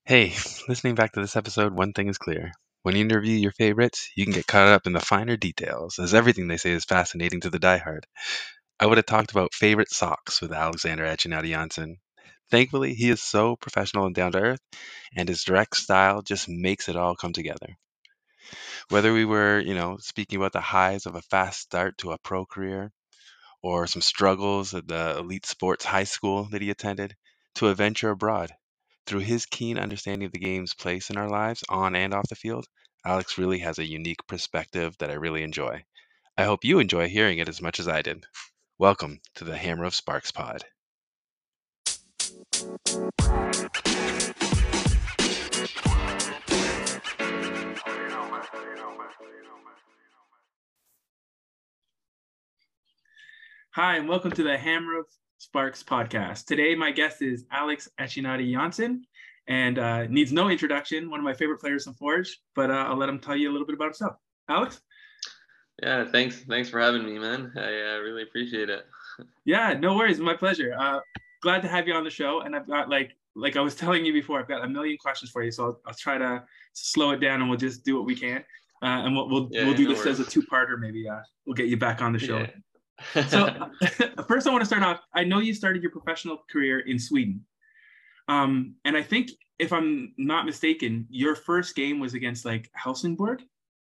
Hey, listening back to this episode, one thing is clear. When you interview your favorites, you can get caught up in the finer details, as everything they say is fascinating to the diehard. I would have talked about favorite socks with Alexander Achinati Janssen. Thankfully, he is so professional and down to earth, and his direct style just makes it all come together. Whether we were, speaking about the highs of a fast start to a pro career, or some struggles at the elite sports high school that he attended, to a venture abroad. Through his keen understanding of the game's place in our lives, on and off the field, Alex really has a unique perspective that I really enjoy. I hope you enjoy hearing it as much as I did. Welcome to the Hammer of Sparks pod. Hi, and welcome to the Hammer of Sparks podcast. Today, my guest is Alex Achinati Janssen, and needs no introduction, one of my favorite players in Forge, but I'll let him tell you a little bit about himself. Alex? Yeah, thanks for having me, man. I really appreciate it. Yeah, no worries. My pleasure. Glad to have you on the show. And I've got, like I was telling you before, I've got a million questions for you. So I'll try to slow it down and we'll just do what we can. And we'll do this as a two-parter, maybe. We'll get you back on the show. Yeah. So first I want to start off, I know you started your professional career in Sweden. And I think, if I'm not mistaken, your first game was against like Helsingborg.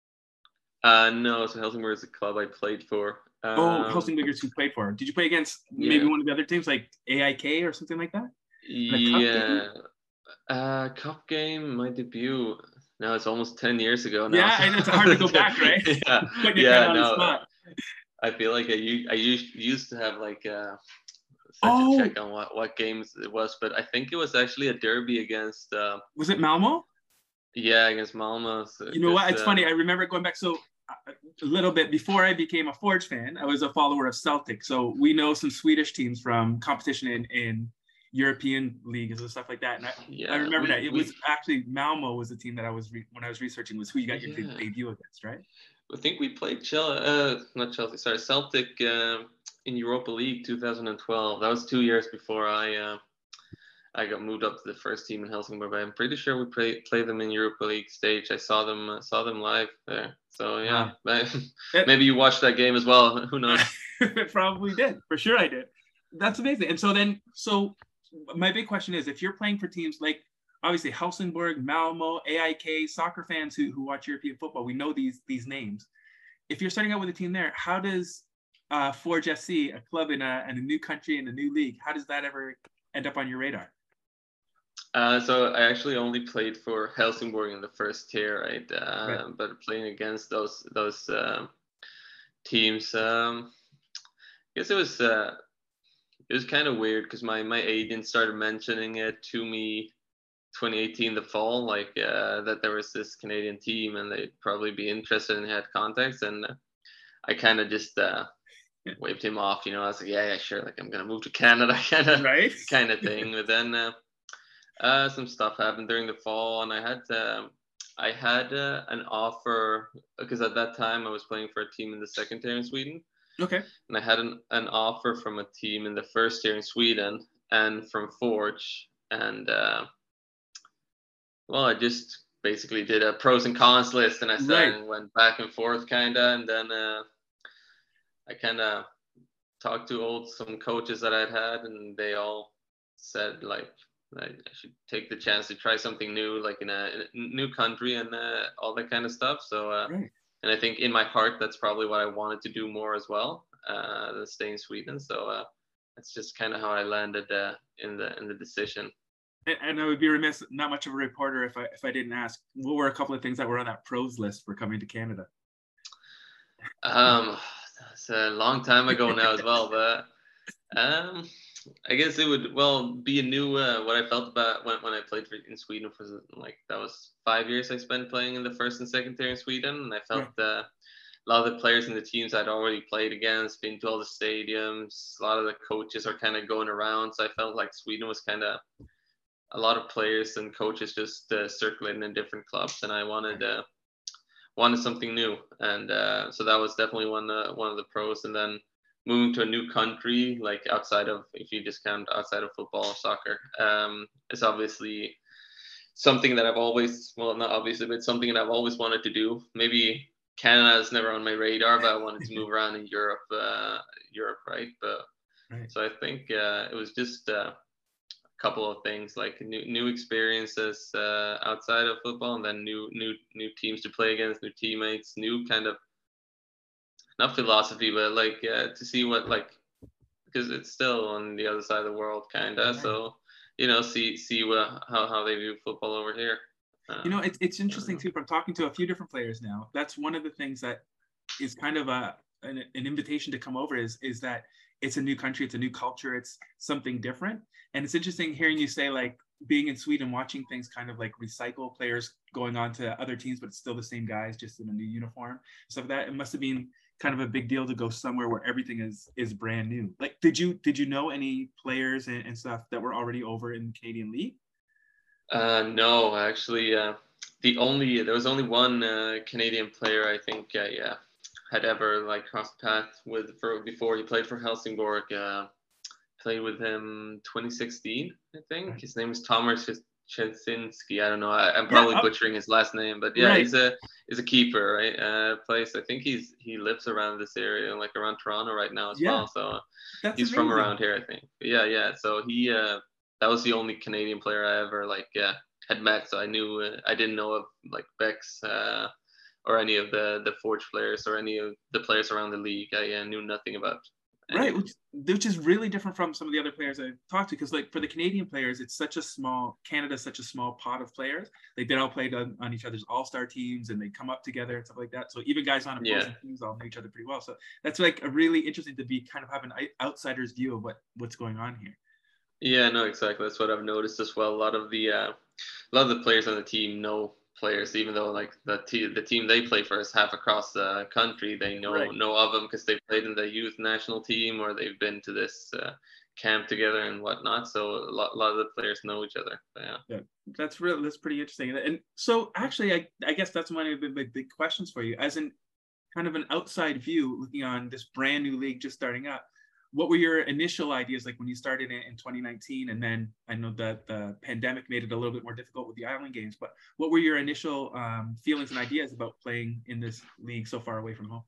No, so Helsingborg is the club I played for. Helsingborgers you played for. Did you play against maybe one of the other teams like AIK or something like that? Yeah. Cup game, my debut. No, it's almost 10 years ago now. Yeah, and it's hard to go back, right? Yeah. I feel like I used to have like such a check on what games it was, but I think it was actually a derby against. Was it Malmo? Yeah, against Malmo. So you know what? It's funny. I remember going back. So a little bit before I became a Forge fan, I was a follower of Celtic. So we know some Swedish teams from competition in European leagues and stuff like that. And I remember that it was actually Malmo was the team that I was when I was researching was who you got your debut against, right? I think we played Celtic in Europa League 2012. That was 2 years before I got moved up to the first team in Helsingborg. But I'm pretty sure we played them in Europa League stage. I saw them live there. So yeah, maybe you watched that game as well. Who knows? Probably did. For sure, I did. That's amazing. And so my big question is, if you're playing for teams like obviously Helsingborg, Malmo, AIK, soccer fans who watch European football, we know these names. If you're starting out with a team there, how does Forge FC, a club in a new country, in a new league, how does that ever end up on your radar? So I actually only played for Helsingborg in the first tier, right? But playing against those teams, I guess it was kind of weird because my agent started mentioning it to me 2018 the fall, like that there was this Canadian team and they'd probably be interested and had contacts, and I kind of just waved him off. I was like, yeah, sure, like I'm gonna move to Canada, kind of thing. But then some stuff happened during the fall, and I had an offer because at that time I was playing for a team in the second tier in Sweden. Okay. And I had an offer from a team in the first tier in Sweden and from Forge, and well, I just basically did a pros and cons list, and I went back and forth kind of, and then I kind of talked to some coaches that I'd had, and they all said like I should take the chance to try something new, like in a new country and all that kind of stuff. So, and I think in my heart, that's probably what I wanted to do more as well, than stay in Sweden. So that's just kind of how I landed in the decision. And I would be remiss, not much of a reporter, if I didn't ask, what were a couple of things that were on that pros list for coming to Canada? That's a long time ago now as well, but I guess it would be a new what I felt about when I played in Sweden for like that was 5 years I spent playing in the first and second tier in Sweden, and I felt a lot of the players in the teams I'd already played against, been to all the stadiums, a lot of the coaches are kind of going around, so I felt like Sweden was kind of a lot of players and coaches just circulating in different clubs, and I wanted something new, and so that was definitely one of the pros. And then moving to a new country, like outside of, if you just count outside of football or soccer, it's obviously something that I've always, well, not obviously, but something that I've always wanted to do. Maybe Canada's never on my radar, but I wanted to move around in Europe, right? But Right. so I think it was just a couple of things, like new experiences outside of football, and then new teams to play against, new teammates, new kind of, not philosophy, but like to see what, like, because it's still on the other side of the world, kinda. Right. So see what how they view football over here. It's interesting too. From talking to a few different players now, that's one of the things that is kind of an invitation to come over is that it's a new country, it's a new culture, it's something different. And it's interesting hearing you say, like, being in Sweden, watching things kind of like recycle, players going on to other teams, but it's still the same guys, just in a new uniform, stuff like that. It must have been kind of a big deal to go somewhere where everything is brand new. Like, did you know any players and stuff that were already over in the Canadian League? No, actually, there was only one Canadian player I think yeah had ever like crossed paths with for before he played for Helsingborg. Played with him 2016, I think. Right. His name is Tomasz Czesinski. I don't know. I'm Yeah. probably butchering his last name, but yeah, Right. he's a keeper, right? Plays. I think he lives around this area, like around Toronto right now as Yeah. well. So That's he's from amazing. around here, I think. But yeah. So he that was the only Canadian player I ever like had met. So I knew I didn't know of like Bex or any of the Forge players or any of the players around the league. I knew nothing about any Right, of them. which is really different from some of the other players I've talked to, because like for the Canadian players, it's such a small, Canada's such a small pot of players. Like they all played on each other's all-star teams and they come up together and stuff like that. So even guys on opposing teams all know each other pretty well. So that's like a really interesting to be kind of have an outsider's view of what's going on here. Yeah, no, exactly. That's what I've noticed as well. A lot of the players on the team know players, even though like the team they play for is half across the country. They Right. know of them because they've played in the youth national team or they've been to this camp together and whatnot. So a lot of the players know each other. But, yeah. Yeah, that's pretty interesting. And so actually, I guess that's one of the big questions for you, as in kind of an outside view, looking on this brand new league just starting up. What were your initial ideas like when you started in 2019? And then I know that the pandemic made it a little bit more difficult with the island games, but what were your initial feelings and ideas about playing in this league so far away from home?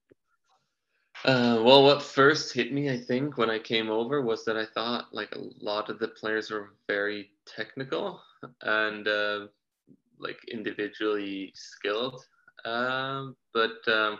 Well, what first hit me, I think, when I came over was that I thought like a lot of the players were very technical and like individually skilled. But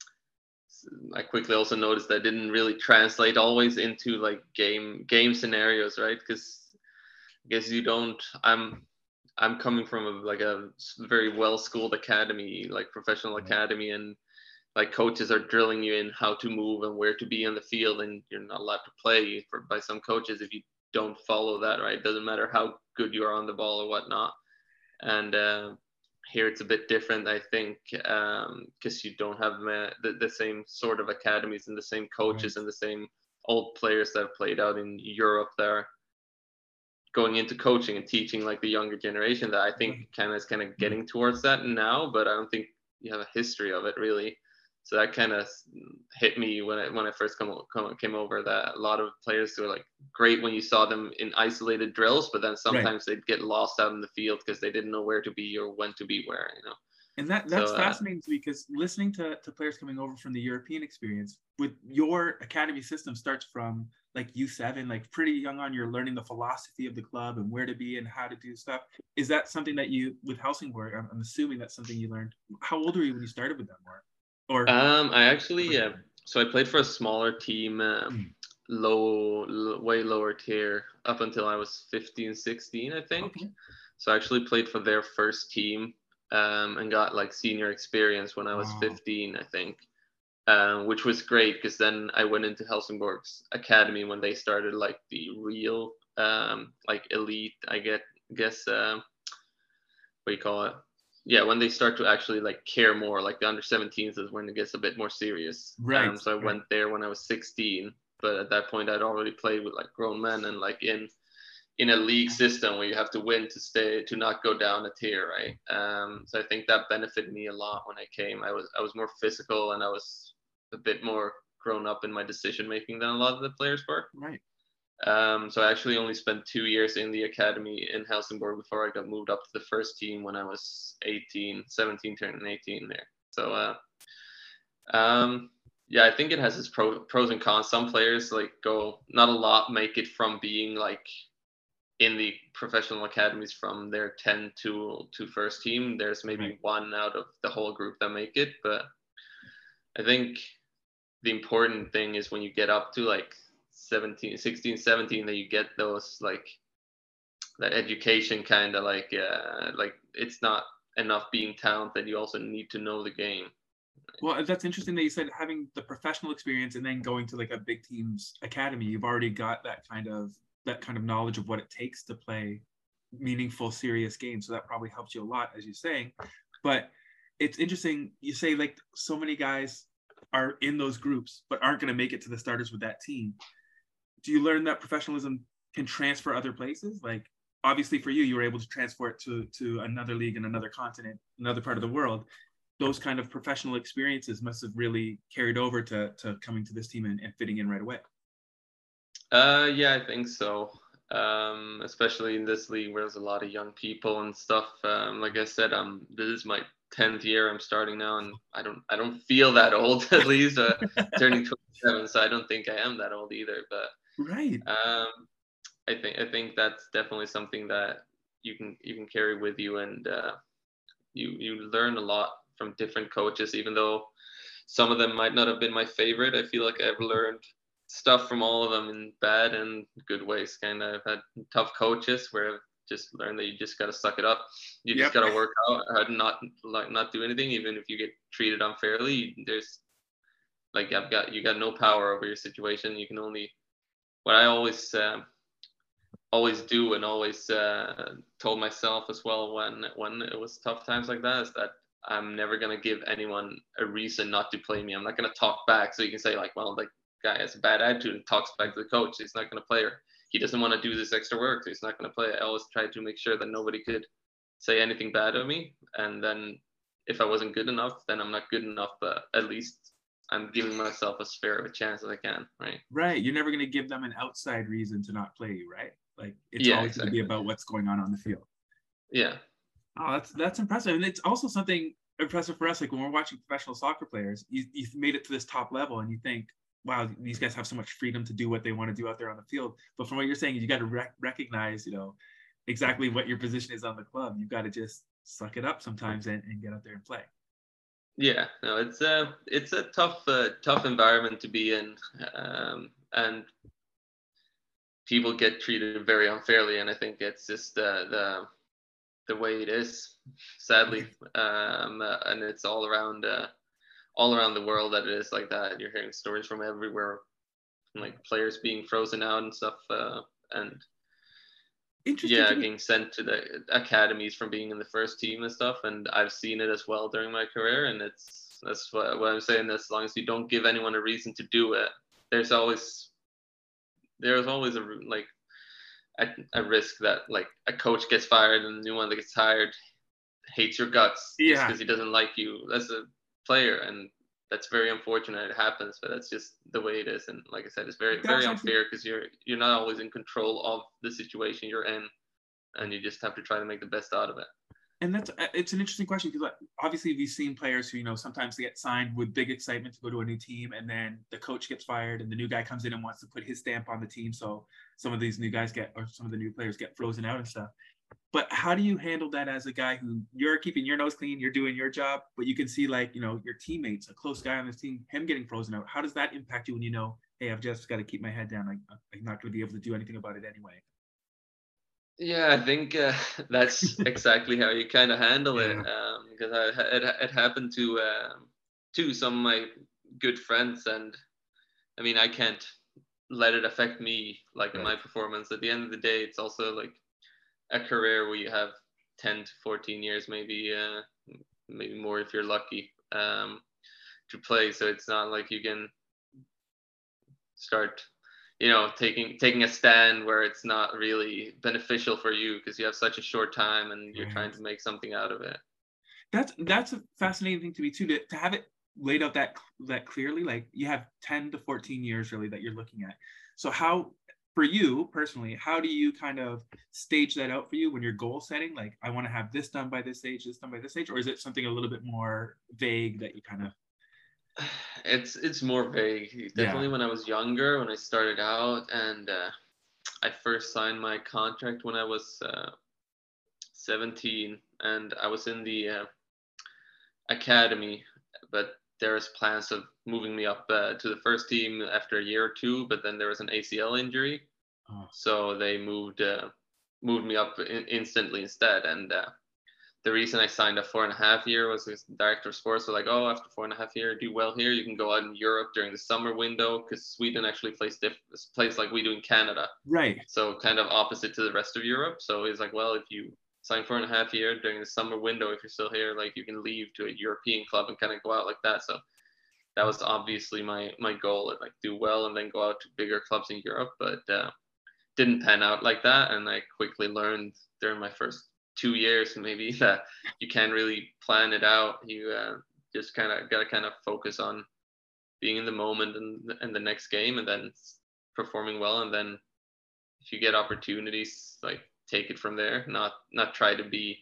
I quickly also noticed that didn't really translate always into like game scenarios, right? Because I guess you don't. I'm coming from like a very well schooled academy, like professional academy, and like coaches are drilling you in how to move and where to be on the field, and you're not allowed to play by some coaches if you don't follow that, right? Doesn't matter how good you are on the ball or whatnot. And here it's a bit different, I think, because you don't have the same sort of academies and the same coaches Right. and the same old players that have played out in Europe that are going into coaching and teaching like the younger generation that I think Right. is kind of getting towards that now, but I don't think you have a history of it really. So that kind of hit me when I first came over, that a lot of players were like great when you saw them in isolated drills, but then Right. sometimes they'd get lost out in the field because they didn't know where to be or when to be where, you know. And So that's fascinating to me, because listening to players coming over from the European experience with your academy system starts from like U7, like pretty young on, you're learning the philosophy of the club and where to be and how to do stuff. Is that something that you, with Helsingborg, I'm assuming that's something you learned? How old were you when you started with them? Or I actually so I played for a smaller team, Hmm. way lower tier up until I was 15, 16, I think. Okay. So I actually played for their first team and got like senior experience when I was Wow. 15, I think, which was great because then I went into Helsingborg's academy when they started like the real like elite, guess what do you call it? Yeah, when they start to actually like care more, like the under 17s is when it gets a bit more serious. Right. So I Right. went there when I was 16, but at that point I'd already played with like grown men and like in a league system where you have to win to not go down a tier, right? So I think that benefited me a lot when I came. I was more physical and I was a bit more grown up in my decision making than a lot of the players were. Right. So I actually only spent 2 years in the academy in Helsingborg before I got moved up to the first team when I was 17 turning 18 there. So yeah, I think it has its pros and cons. Some players like go, not a lot make it from being like in the professional academies from their 10 to first team. There's maybe one out of the whole group that make it, but I think the important thing is when you get up to like 16, 17, that you get those like that education kind of like it's not enough being talented, you also need to know the game. Well, that's interesting that you said having the professional experience and then going to like a big team's academy. You've already got that kind of knowledge of what it takes to play meaningful, serious games. So that probably helps you a lot, as you're saying. But it's interesting. You say like so many guys are in those groups, but aren't going to make it to the starters with that team. Do you learn that professionalism can transfer other places? Like obviously for you, you were able to transfer it to another league in another continent, another part of the world. Those kind of professional experiences must have really carried over to coming to this team and fitting in right away. Yeah, I think so. Especially in this league where there's a lot of young people and stuff. Like I said, this is my 10th year I'm starting now, and I don't feel that old, at least turning 27, so I don't think I am that old either. But right. I think that's definitely something that you can carry with you, and you learn a lot from different coaches, even though some of them might not have been my favorite. I feel like I've learned stuff from all of them in bad and good ways. Kind of, I've had tough coaches where I've just learned that you just got to suck it up. You just got to work out and not do anything, even if you get treated unfairly. There's like you got no power over your situation. You can only, what I always do and always told myself as well when it was tough times like that, is that I'm never going to give anyone a reason not to play me. I'm not going to talk back. So you can say like, well, the guy has a bad attitude and talks back to the coach. He's not going to play, or he doesn't want to do this extra work, so he's not going to play. I always tried to make sure that nobody could say anything bad of me. And then if I wasn't good enough, then I'm not good enough, but at least I'm giving myself as fair of a chance as I can, right? Right. You're never going to give them an outside reason to not play you, right? Like it's always going to be about what's going on the field. Yeah. Oh, that's impressive. And it's also something impressive for us. Like when we're watching professional soccer players, you've made it to this top level and you think, wow, these guys have so much freedom to do what they want to do out there on the field. But from what you're saying, you got to recognize, exactly what your position is on the club. You've got to just suck it up sometimes and get out there and play. Yeah, no, it's a tough environment to be in, and people get treated very unfairly, and I think it's just the way it is, sadly, and it's all around the world that it is like that. You're hearing stories from everywhere, like players being frozen out and stuff, and getting sent to the academies from being in the first team and stuff. And I've seen it as well during my career, and that's what I'm saying. As long as you don't give anyone a reason to do it, there's always a risk that like a coach gets fired and the new one that gets hired hates your guts just because he doesn't like you as a player. And that's very unfortunate. It happens, but that's just the way it is. And like I said, it's very unfair because you're not always in control of the situation you're in, and you just have to try to make the best out of it. And it's an interesting question because obviously we've seen players who, sometimes they get signed with big excitement to go to a new team, and then the coach gets fired and the new guy comes in and wants to put his stamp on the team. So some of these new guys some of the new players get frozen out and stuff. But how do you handle that as a guy who you're keeping your nose clean, you're doing your job, but you can see like, your teammates, a close guy on this team, him getting frozen out. How does that impact you when hey, I've just got to keep my head down. I'm not going to be able to do anything about it anyway. Yeah, I think that's exactly how you kind of handle it, because it happened to some of my good friends, and I mean I can't let it affect me like in my performance. At the end of the day, it's also like a career where you have 10 to 14 years, maybe more if you're lucky, to play. So it's not like you can start taking a stand where it's not really beneficial for you because you have such a short time and you're trying to make something out of it. That's a fascinating thing to me too, to have it laid out that clearly. Like you have 10 to 14 years really that you're looking at. So how for you personally, how do you kind of stage that out for you when you're goal setting? Like, I want to have this done by this age, this done by this age, or is it something a little bit more vague that you kind of? It's more vague. Definitely when I was younger, when I started out, and I first signed my contract when I was 17, and I was in the academy, but there's plans of moving me up to the first team after a year or two, but then there was an ACL injury, so they moved me up instantly instead. And the reason I signed a 4.5 year was the director of sports was like, oh, after 4.5 years, do well here, you can go out in Europe during the summer window, because Sweden actually plays like we do in Canada. Right. So kind of opposite to the rest of Europe. So he's like, well, if you sign 4.5 years during the summer window, if you're still here, like you can leave to a European club and kind of go out like that. So that was obviously my goal, and like do well and then go out to bigger clubs in Europe, but didn't pan out like that. And I quickly learned during my first 2 years maybe that you can't really plan it out. You just kind of got to kind of focus on being in the moment and the next game, and then performing well, and then if you get opportunities, like take it from there. Not try to be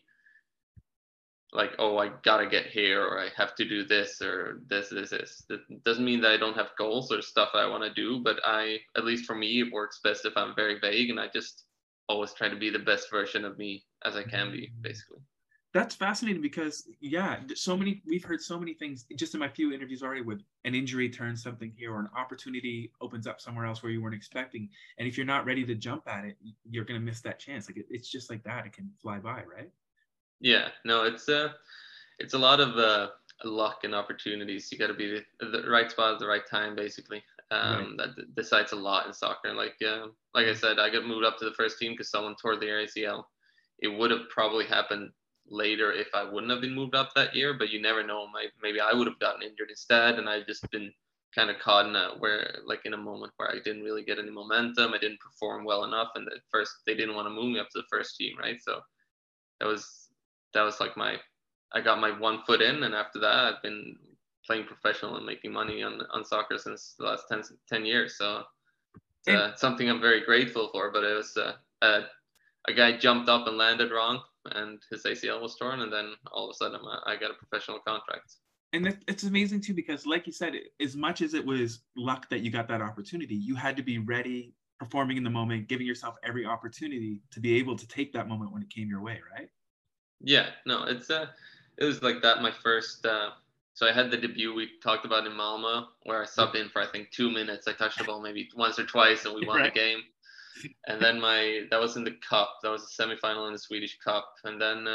like, oh, I gotta get here, or I have to do this, or this. That doesn't mean that I don't have goals or stuff I want to do, but at least for me, it works best if I'm very vague, and I just always try to be the best version of me as I can be, basically. That's fascinating because, yeah, we've heard so many things just in my few interviews already, with an injury turns something here, or an opportunity opens up somewhere else where you weren't expecting. And if you're not ready to jump at it, you're going to miss that chance. Like it's just like that. It can fly by, right? Yeah, no, it's a lot of luck and opportunities. You got to be the right spot at the right time, basically. Right. That decides a lot in soccer. And like I said, I got moved up to the first team because someone tore their ACL. It would have probably happened later if I wouldn't have been moved up that year, but you never know. Maybe I would have gotten injured instead, and I've just been kind of caught in a moment where I didn't really get any momentum. I didn't perform well enough, and at first they didn't want to move me up to the first team, right? So that was like I got my 1 foot in, and after that I've been playing professional and making money on soccer since the last 10 years. So it's something I'm very grateful for, but it was a guy jumped up and landed wrong, and his ACL was torn, and then all of a sudden I got a professional contract. And it's amazing too, because like you said, as much as it was luck that you got that opportunity, you had to be ready, performing in the moment, giving yourself every opportunity to be able to take that moment when it came your way, right? Yeah, no, it was like that. My first, so I had the debut we talked about in Malmo, where I subbed in for I think 2 minutes. I touched the ball maybe once or twice, and we won the game. And then that was in the cup. That was a semifinal in the Swedish Cup. And then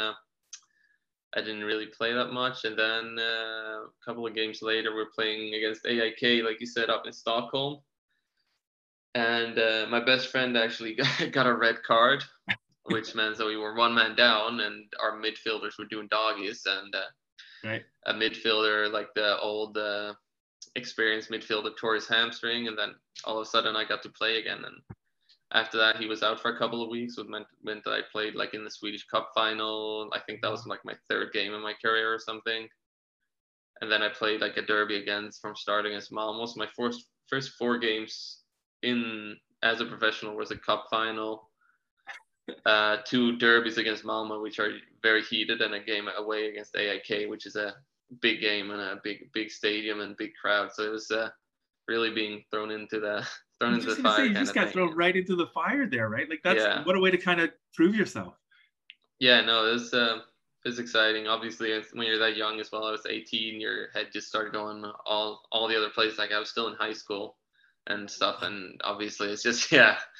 I didn't really play that much. And then a couple of games later, we're playing against AIK, like you said, up in Stockholm. And my best friend actually got a red card, which meant that we were 1 man down, and our midfielders were doing doggies. And a midfielder, like the old experienced midfielder, tore his hamstring. And then all of a sudden I got to play again. And after that, he was out for a couple of weeks, which meant that I played like in the Swedish Cup final. I think that was like my 3rd game in my career or something. And then I played like a derby from starting as Malmo. So my first 4 games as a professional was a cup final, 2 derbies against Malmo, which are very heated, and a game away against AIK, which is a big game and a big stadium and big crowd. So it was really being thrown into the fire. You just got thrown right into the fire there, right? Like what a way to kind of prove yourself. Yeah, no, it was exciting. Obviously, when you're that young as well, I was 18. Your head just started going all the other places. Like I was still in high school and stuff, and obviously it's just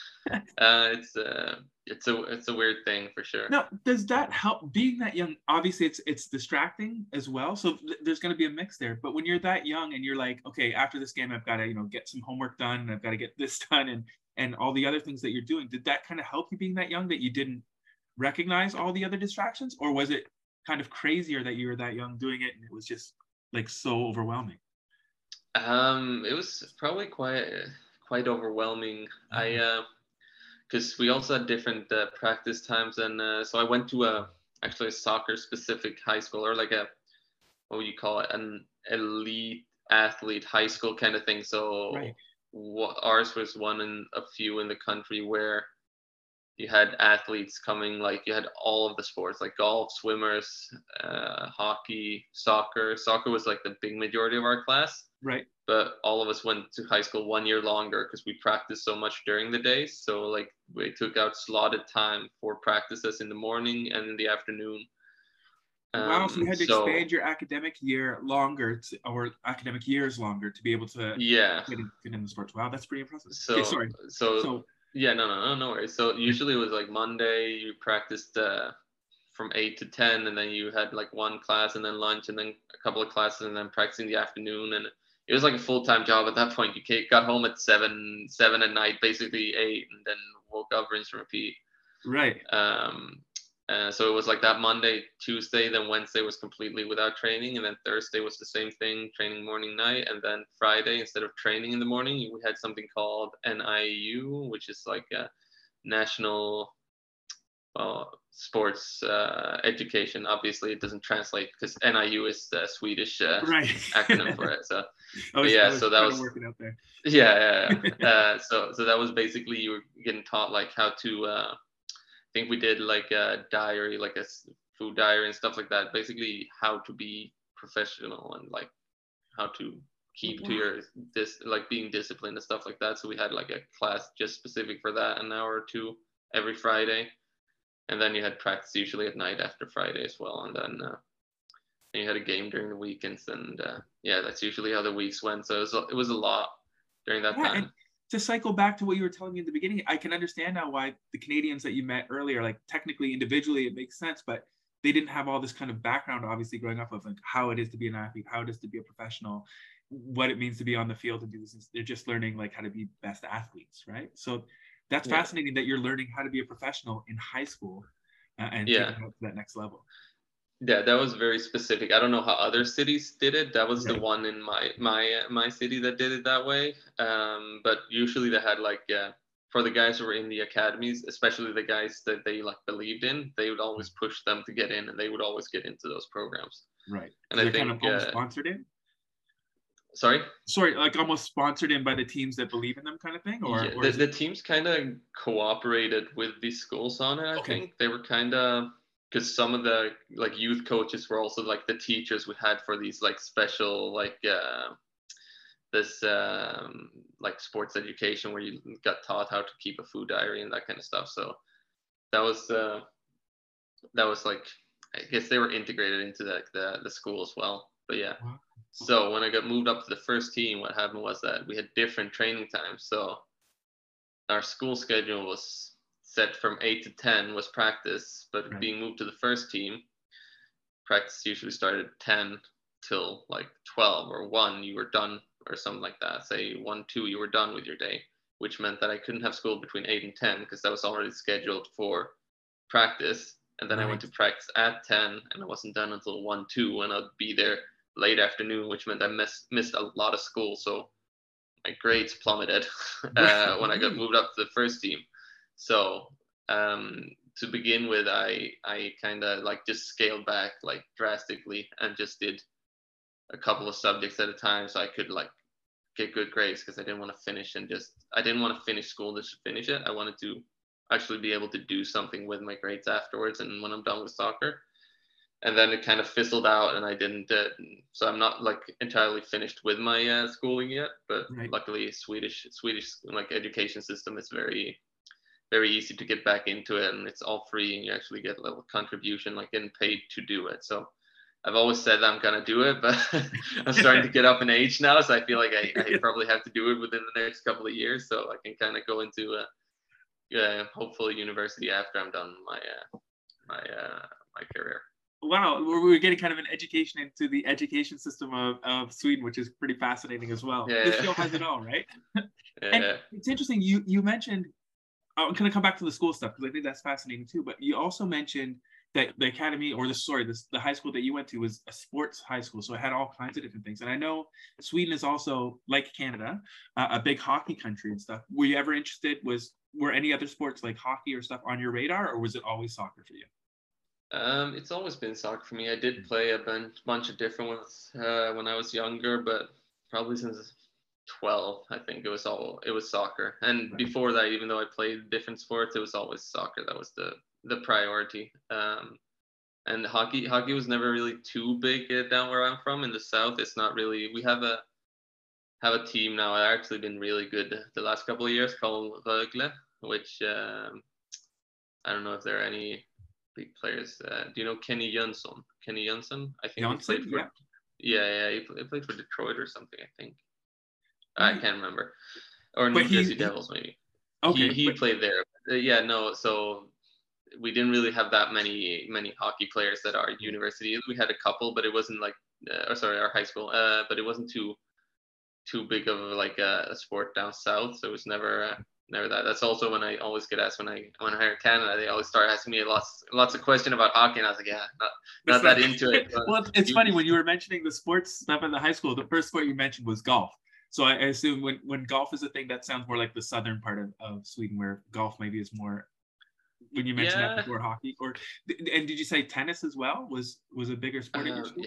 it's a weird thing for sure. Now, does that help being that young? Obviously it's distracting as well, so there's going to be a mix there. But when you're that young and you're like, okay, after this game I've got to get some homework done, and I've got to get this done, and all the other things that you're doing, did that kind of help you being that young, that you didn't recognize all the other distractions? Or was it kind of crazier that you were that young doing it and it was just like so overwhelming? It was probably quite overwhelming. Because we also had different practice times, and so I went to actually a soccer specific high school, or like what would you call it, an elite athlete high school kind of thing. So ours was one in a few in the country where you had athletes coming, like you had all of the sports, like golf, swimmers, hockey, soccer. Soccer was like the big majority of our class, Right. but all of us went to high school 1 year longer because we practiced so much during the day. So like we took out slotted time for practices in the morning and in the afternoon. Wow, so you had to So expand your academic year longer or academic years longer to be able to yeah, get in the sports. Wow, that's pretty impressive. Okay, so sorry. so So yeah, no worries. So usually it was like Monday you practiced from 8 to 10, and then you had like one class and then lunch and then a couple of classes and then practice in the afternoon. And it was like a full-time job at that point. You got home at 7 at night, basically 8, and then woke up, rinse and repeat. right. So it was like that Monday, Tuesday, then Wednesday was completely without training, and then Thursday was the same thing, training morning, night, and then Friday, instead of training in the morning, we had something called NIU, which is like a national sports education. Obviously, it doesn't translate because NIU is the Swedish Right. acronym for it. So, I was so that was working out there. yeah. So that was basically you were getting taught like how to. I think we did like a diary, like a food diary and stuff like that. Basically, how to be professional and like how to keep to your like being disciplined and stuff like that. So we had like a class just specific for that, an hour or two every Friday, and then you had practice usually at night after Friday as well, and then you had a game during the weekends, and yeah, that's usually how the weeks went. So it was a lot during that time. And to cycle back to what you were telling me in the beginning, I can understand now why the Canadians that you met earlier, like technically individually it makes sense, but they didn't have all this kind of background obviously growing up of like how it is to be an athlete, how it is to be a professional, what it means to be on the field and do this. They're just learning like how to be best athletes, right? So that's fascinating that you're learning how to be a professional in high school and taking it up to that next level. Yeah, that was very specific. I don't know how other cities did it. That was the one in my city that did it that way. But usually they had like for the guys who were in the academies, especially the guys that they like believed in, they would always push them to get in, and they would always get into those programs. Right. And so I think kind of almost sponsored in. Sorry, like almost sponsored in by the teams that believe in them, kind of thing, or, yeah, the teams kind of cooperated with the schools on it. I think they were kind of. Because some of the like youth coaches were also like the teachers we had for these like special like this like sports education where you got taught how to keep a food diary and that kind of stuff. So that was like I guess they were integrated into the school as well. But yeah. Wow. So when I got moved up to the first team, what happened was that we had different training times. So our school schedule was set from 8 to 10 was practice, but being moved to the first team, practice usually started at 10 till like 12 or 1, you were done, or something like that. Say 1, 2, you were done with your day, which meant that I couldn't have school between 8 and 10 because that was already scheduled for practice. And then I went to practice at 10 and I wasn't done until 1, 2, and I'd be there late afternoon, which meant I missed a lot of school. So my grades plummeted when I got moved up to the first team. So to begin with, I kind of like just scaled back like drastically and just did a couple of subjects at a time so I could like get good grades, because I didn't want to finish school just to finish it. I wanted to actually be able to do something with my grades afterwards and when I'm done with soccer. And then it kind of fizzled out and I didn't so I'm not like entirely finished with my schooling yet, but luckily Swedish like education system is very easy to get back into it, and it's all free, and you actually get a little contribution, like getting paid to do it. So I've always said that I'm gonna do it, but I'm starting to get up in age now, so I feel like I probably have to do it within the next couple of years, so I can kind of go into hopefully university after I'm done my career. Wow, we're getting kind of an education into the education system of Sweden, which is pretty fascinating as well. This show has it all, right? And it's interesting. You mentioned. I'm going to come back to the school stuff because I think that's fascinating too. But you also mentioned that the academy, or the high school that you went to was a sports high school. So it had all kinds of different things. And I know Sweden is also, like Canada, a big hockey country and stuff. Were you ever interested? Were any other sports like hockey or stuff on your radar, or was it always soccer for you? It's always been soccer for me. I did play a bunch of different ones when I was younger, but probably since 12, I think it was soccer. And before that, even though I played different sports, it was always soccer. That was the priority. And hockey was never really too big down where I'm from in the south. It's not really. We have a team now. I've actually been really good the last couple of years called Rögle, which I don't know if there are any big players. Do you know Kenny Jönsson? Kenny Jönsson? I think he played for. Yeah, he played for Detroit or something. I think. I can't remember. Or New Jersey Devils, maybe. Okay. He played there. Yeah, no. So we didn't really have that many hockey players at our university. We had a couple, but it wasn't like, our high school. But it wasn't too big of like a sport down south. So it was never that. That's also when I always get asked when I hear Canada, they always start asking me lots of questions about hockey, and I was like, yeah, not that into it. Well, it's funny when you were mentioning the sports stuff in the high school. The first sport you mentioned was golf. So I assume when golf is a thing, that sounds more like the southern part of Sweden, where golf maybe is more. When you mentioned that before hockey, and did you say tennis as well was a bigger sport in your school?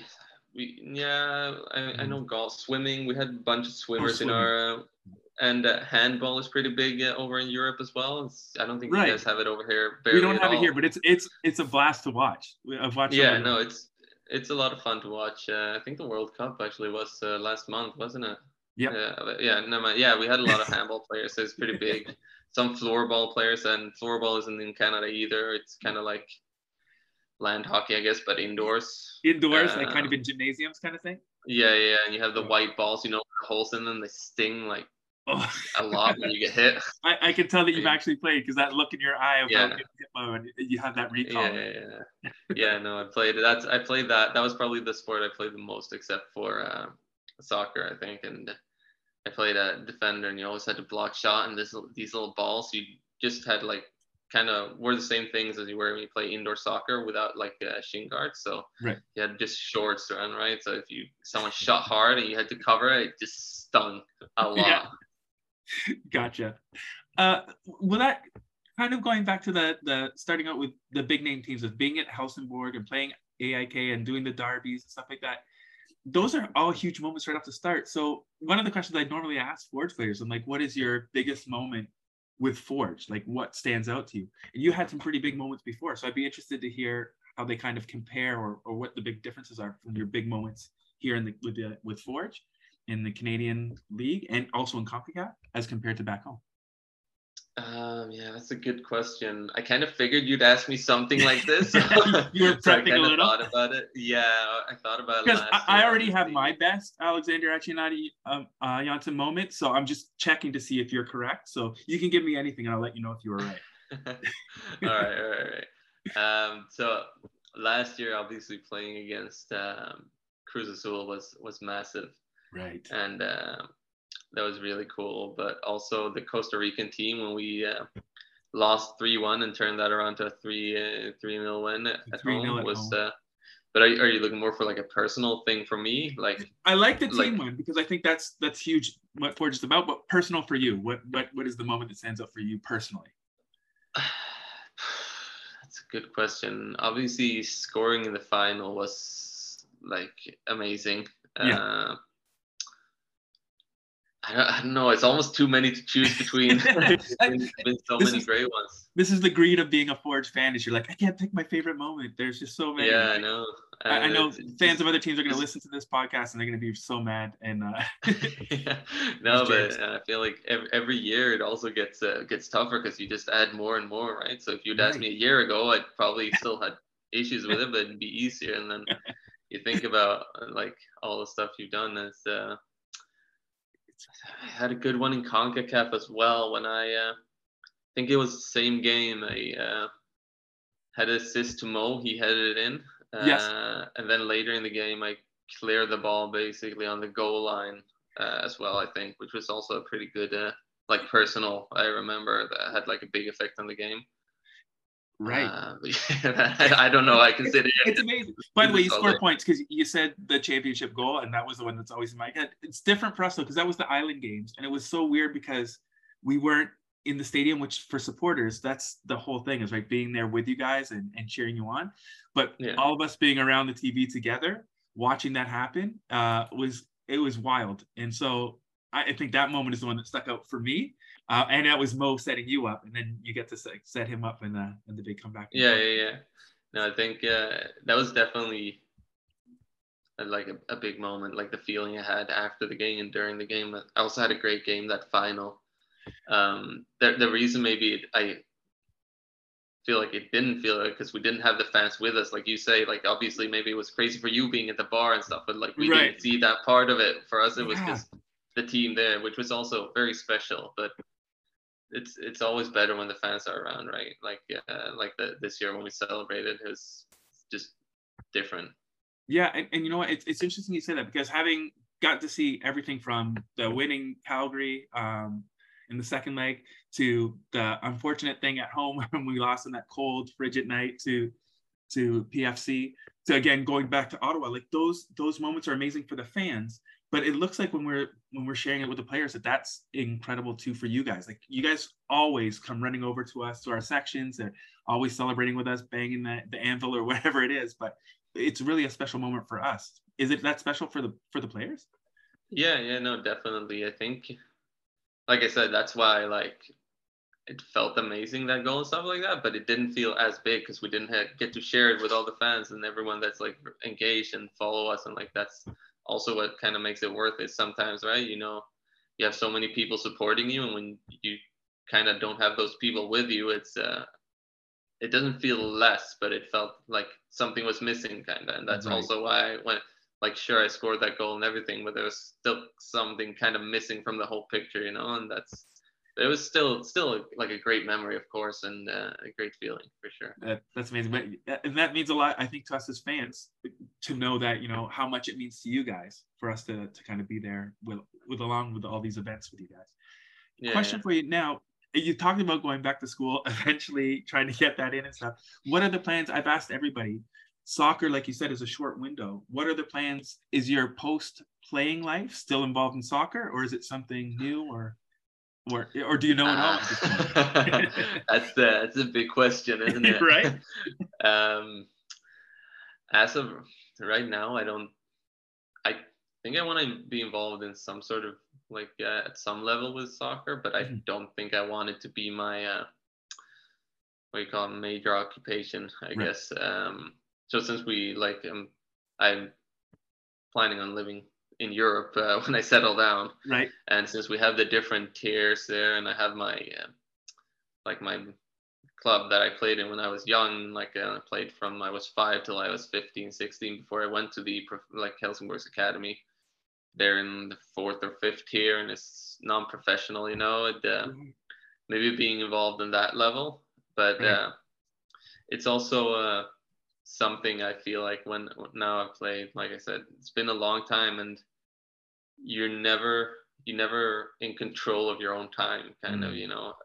I know golf, swimming. We had a bunch of swimmers in our, and handball is pretty big over in Europe as well. I don't think you guys have it over here. We don't have it here, but it's a blast to watch. I've watched. Yeah, no, it's a lot of fun to watch. I think the World Cup actually was last month, wasn't it? Yep. Yeah, we had a lot of handball players, so it's pretty big. Some floorball players, and floorball isn't in Canada either. It's kind of like land hockey, I guess, but indoors. Indoors, like kind of in gymnasiums kind of thing? Yeah, and you have the white balls, with the holes in them. They sting like a lot when you get hit. I can tell that you've actually played, because that look in your eye of how hit mode, you have that recall. Yeah, no, I played that. I played that. That was probably the sport I played the most, except for soccer, I think. And I played a defender, and you always had to block shot, and these little balls, you just had like kind of were the same things as you were when you play indoor soccer without like shin guards. So you had just shorts to run, right? So if someone shot hard and you had to cover it, it just stung a lot. Yeah. Gotcha. Well, that kind of going back to the starting out with the big name teams, of being at Helsingborg and playing AIK and doing the derbies and stuff like that. Those are all huge moments right off the start. So one of the questions I normally ask Forge players, I'm like, what is your biggest moment with Forge? Like, what stands out to you? And you had some pretty big moments before, so I'd be interested to hear how they kind of compare, or what the big differences are from your big moments here with Forge in the Canadian League and also in CONCACAF as compared to back home. Yeah, that's a good question. I kind of figured you'd ask me something like this. You were prepping a little. Thought about it. Yeah, I thought about it. Because I already have my best Alexander Accianati Janssen moment, so I'm just checking to see if you're correct. So you can give me anything, and I'll let you know if you were right. All right. So last year, obviously playing against Cruz Azul was massive. Right. And that was really cool. But also the Costa Rican team, when we lost 3-1 and turned that around to a 3-0 win at home was. But are you looking more for like a personal thing for me? Like I like the team win, because I think that's huge. What Forge is about, but personal for you. What is the moment that stands out for you personally? That's a good question. Obviously, scoring in the final was like amazing. Yeah. I don't know. It's almost too many to choose between. There's been so many great ones. This is the greed of being a Forge fan. Is you're like, I can't pick my favorite moment. There's just so many. Yeah, I know. I know fans of other teams are going to listen to this podcast and they're going to be so mad. And yeah. No, but I feel like every year it also gets tougher, because you just add more and more, right? So if you'd asked me a year ago, I'd probably still had issues with it, but it'd be easier. And then you think about like all the stuff you've done. I had a good one in CONCACAF as well, when I think it was the same game. I had an assist to Mo. He headed it in. Yes. And then later in the game, I cleared the ball basically on the goal line as well, I think, which was also a pretty good, like personal, I remember, that had like a big effect on the game. Right. I don't know. I consider it's amazing. By the way, you score points because you said the championship goal, and that was the one that's always in my head. It's different for us though, because that was the Island Games, and it was so weird because we weren't in the stadium, which for supporters, that's the whole thing, is right, being there with you guys and cheering you on. But all of us being around the TV together, watching that happen, was wild. And so I think that moment is the one that stuck out for me. And that was Mo setting you up, and then you get to set him up in the big comeback. Yeah. No, I think that was definitely like a big moment, like the feeling I had after the game and during the game. I also had a great game, that final. The reason maybe I feel like it didn't feel it because we didn't have the fans with us, like you say. Like obviously maybe it was crazy for you being at the bar and stuff, but like we didn't see that part of it. For us, it was just the team there, which was also very special. But it's always better when the fans are around, right? Like this year when we celebrated, it was just different. Yeah, and you know what? It's interesting you say that, because having got to see everything from the winning Calgary in the second leg to the unfortunate thing at home when we lost on that cold, frigid night to PFC, to again going back to Ottawa, like those moments are amazing for the fans. But it looks like when we're sharing it with the players, that's incredible too for you guys. Like you guys always come running over to us, to our sections, and always celebrating with us, banging the anvil or whatever it is. But it's really a special moment for us. Is it that special for the players? Yeah, no, definitely. I think, like I said, that's why like it felt amazing, that goal and stuff like that, but it didn't feel as big because we didn't get to share it with all the fans and everyone that's like engaged and follow us, and like that's also what kind of makes it worth it sometimes, right? You know, you have so many people supporting you, and when you kind of don't have those people with you, it doesn't feel less, but it felt like something was missing kind of. And that's also why I went, like, sure, I scored that goal and everything, but there was still something kind of missing from the whole picture, you know. And it was still like a great memory, of course, and a great feeling for sure. That's amazing. And that means a lot, I think, to us as fans, to know that, you know, how much it means to you guys for us to kind of be there with along with all these events with you guys. Question for you now. You talked about going back to school, eventually trying to get that in and stuff. What are the plans? I've asked everybody. Soccer, like you said, is a short window. What are the plans? Is your post-playing life still involved in soccer, or is it something new, or do you know it all? That's a big question, isn't it? Right. As of right now, I think I want to be involved in some sort of like at some level with soccer, but I don't think I want it to be my what you call it, major occupation, I guess. So since we like I'm planning on living in Europe when I settle down, right? And since we have the different tiers there, and I have my like my club that I played in when I was young, like I played from I was 5 till I was 15, 16 before I went to the like Helsingborg's academy. They're in the 4th or 5th tier, and it's non-professional, you know. Maybe being involved in that level, but it's also something I feel like when now I've played, like I said, it's been a long time, and you're never in control of your own time, kind of, you know.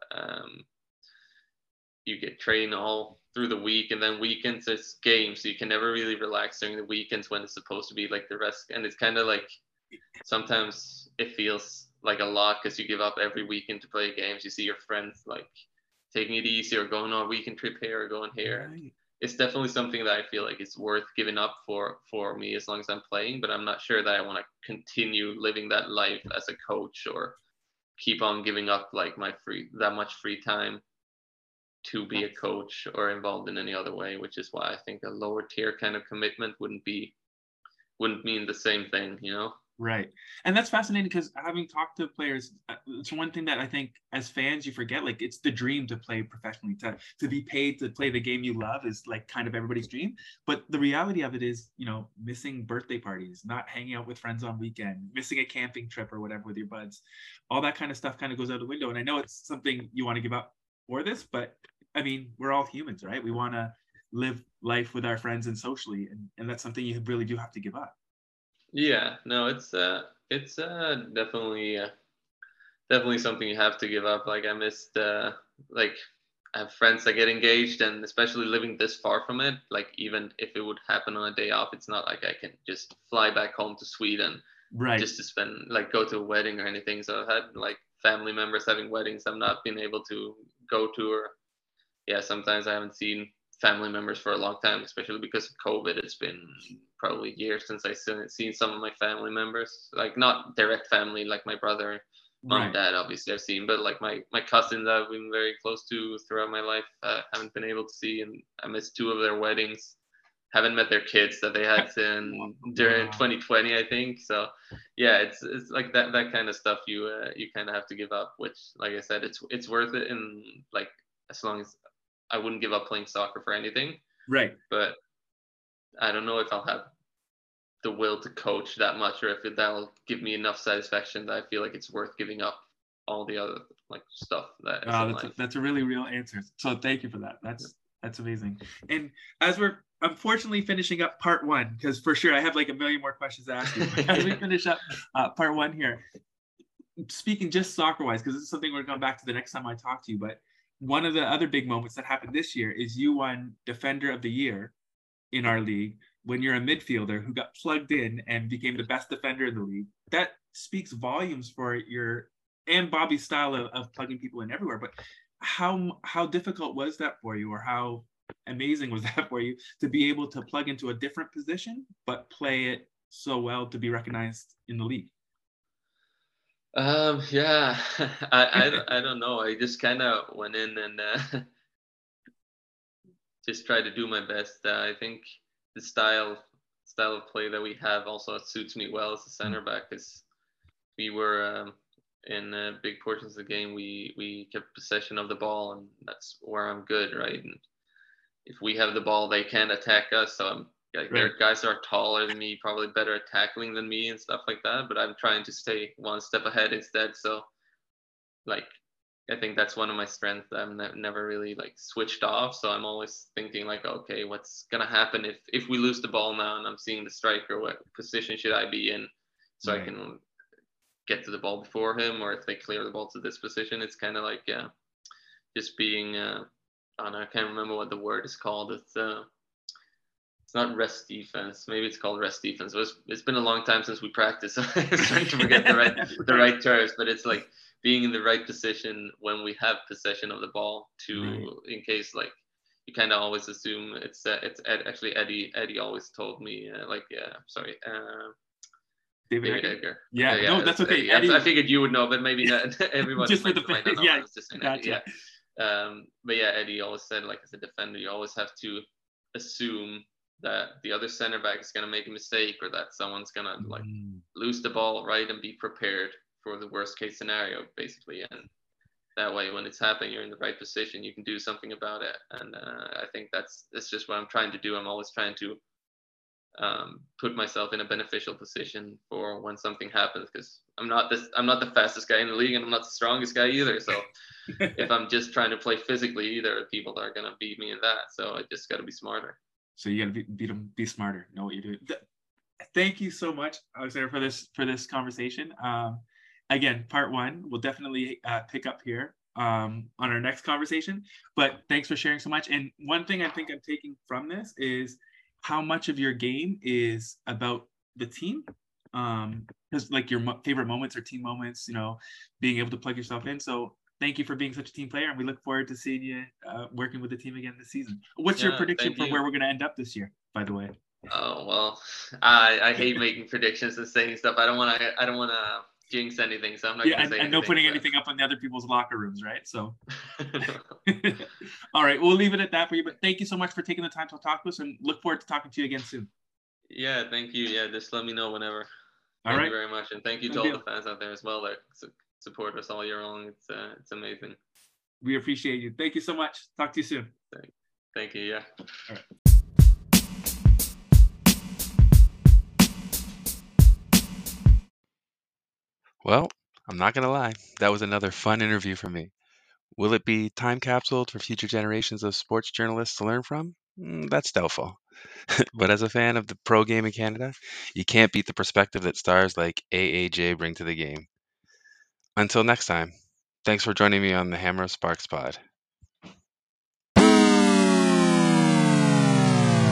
You get trained all through the week, and then weekends it's games, so you can never really relax during the weekends when it's supposed to be like the rest. And it's kind of like sometimes it feels like a lot because you give up every weekend to play games. You see your friends like taking it easy or going on a weekend trip here or going here. Right. It's definitely something that I feel like it's worth giving up for me as long as I'm playing, but I'm not sure that I want to continue living that life as a coach or keep on giving up like that much free time to be a coach or involved in any other way, which is why I think a lower tier kind of commitment wouldn't mean the same thing, you know? Right. And that's fascinating because having talked to players, it's one thing that I think as fans you forget, like it's the dream to play professionally, to be paid to play the game you love is like kind of everybody's dream. But the reality of it is, you know, missing birthday parties, not hanging out with friends on weekend, missing a camping trip or whatever with your buds, all that kind of stuff kind of goes out the window. And I know it's something you want to give up for this, but I mean, we're all humans, right? We want to live life with our friends and socially. And that's something you really do have to give up. Yeah, no, it's definitely something you have to give up. Like I missed like I have friends that get engaged, and especially living this far from it, like even if it would happen on a day off, it's not like I can just fly back home to Sweden just to spend like go to a wedding or anything. So I've had like family members having weddings I've not been able to go to, or sometimes I haven't seen family members for a long time, especially because of COVID. It's been probably years since I've seen some of my family members, like not direct family, like my brother, mom, Right. dad, obviously I've seen, but like my cousins I've been very close to throughout my life, haven't been able to see, and I missed 2 of their weddings. Haven't met their kids that they had during Wow. 2020, I think. So, yeah, it's like that kind of stuff you kind of have to give up. Which, like I said, it's worth it, and like as long as I wouldn't give up playing soccer for anything. Right. But I don't know if I'll have the will to coach that much, or if that'll give me enough satisfaction that I feel like it's worth giving up all the other like stuff that is in life. That's a really real answer. So thank you for that. That's amazing. And as we're unfortunately finishing up part 1, because for sure I have like a million more questions to ask you. As we finish up part 1 here, speaking just soccer wise, because this is something we're going back to the next time I talk to you, but one of the other big moments that happened this year is you won Defender of the Year in our league when you're a midfielder who got plugged in and became the best defender in the league. That speaks volumes for your and Bobby's style of plugging people in everywhere. But how difficult was that for you, or how amazing was that for you to be able to plug into a different position but play it so well to be recognized in the league? Yeah, I don't know. I just kind of went in and just tried to do my best. I think the style of play that we have also suits me well as a center back, because we were in big portions of the game we kept possession of the ball, and that's where I'm good, right? And if we have the ball, they can't attack us. So I'm like, there are guys that are taller than me, probably better at tackling than me and stuff like that. But I'm trying to stay one step ahead instead. So like, I think that's one of my strengths. I'm never really like switched off. So I'm always thinking like, okay, what's gonna happen if we lose the ball now and I'm seeing the striker? What position should I be in so I can get to the ball before him? Or if they clear the ball to this position, it's kind of like just being. I can't remember what the word is called. It's not rest defense. Maybe it's called rest defense. It's been a long time since we practiced, so I'm trying to forget the right terms. But it's like being in the right position when we have possession of the ball, in case like you kind of always assume it's actually Eddie always told me David Edgar. Yeah, no, that's okay. Eddie. I figured you would know, but maybe not everybody just for the might not know. I was just saying gotcha. Eddie, yeah. But yeah, Eddie always said, like, as a defender, you always have to assume that the other center back is going to make a mistake, or that someone's going to like lose the ball, right, and be prepared for the worst case scenario, basically. And that way, when it's happening, you're in the right position, you can do something about it. And I think that's just what I'm trying to do. I'm always trying to put myself in a beneficial position for when something happens, because I'm not the fastest guy in the league, and I'm not the strongest guy either. So if I'm just trying to play physically, there are people that are going to beat me in that. So I just got to be smarter. So you got to beat them, be smarter, know what you're doing. Thank you so much, Alexander, for this conversation. Again, part 1 we'll definitely pick up here on our next conversation. But thanks for sharing so much. And one thing I think I'm taking from this is how much of your game is about the team. Because like your favorite moments are team moments, you know, being able to plug yourself in. So thank you for being such a team player, and we look forward to seeing you working with the team again this season. What's your prediction for where we're going to end up this year, by the way? Oh, well, I hate making predictions and saying stuff. I don't want to jinx anything, so I'm not going to say anything. And no putting anything up on the other people's locker rooms, right? So, all right, we'll leave it at that for you. But thank you so much for taking the time to talk to us, and look forward to talking to you again soon. Yeah, thank you. Yeah, just let me know whenever. Thank you very much, and thank you to all the fans out there as well that support us all year long. It's amazing. We appreciate you. Thank you so much. Talk to you soon. Thank you. Yeah. All right. Well, I'm not going to lie. That was another fun interview for me. Will it be time capsuled for future generations of sports journalists to learn from? That's doubtful. But as a fan of the pro game in Canada, you can't beat the perspective that stars like AAJ bring to the game. Until next time, thanks for joining me on the Hammer of Sparks pod.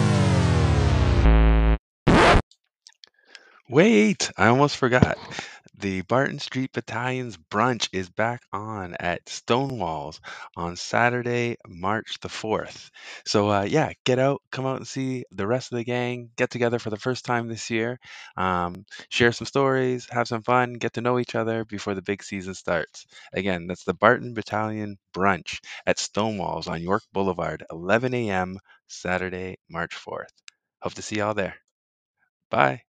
Wait, I almost forgot. The Barton Street Battalion's brunch is back on at Stonewalls on Saturday, March the 4th. So, yeah, get out, come out and see the rest of the gang, get together for the first time this year, share some stories, have some fun, get to know each other before the big season starts. Again, that's the Barton Battalion brunch at Stonewalls on York Boulevard, 11 a.m., Saturday, March 4th. Hope to see y'all there. Bye.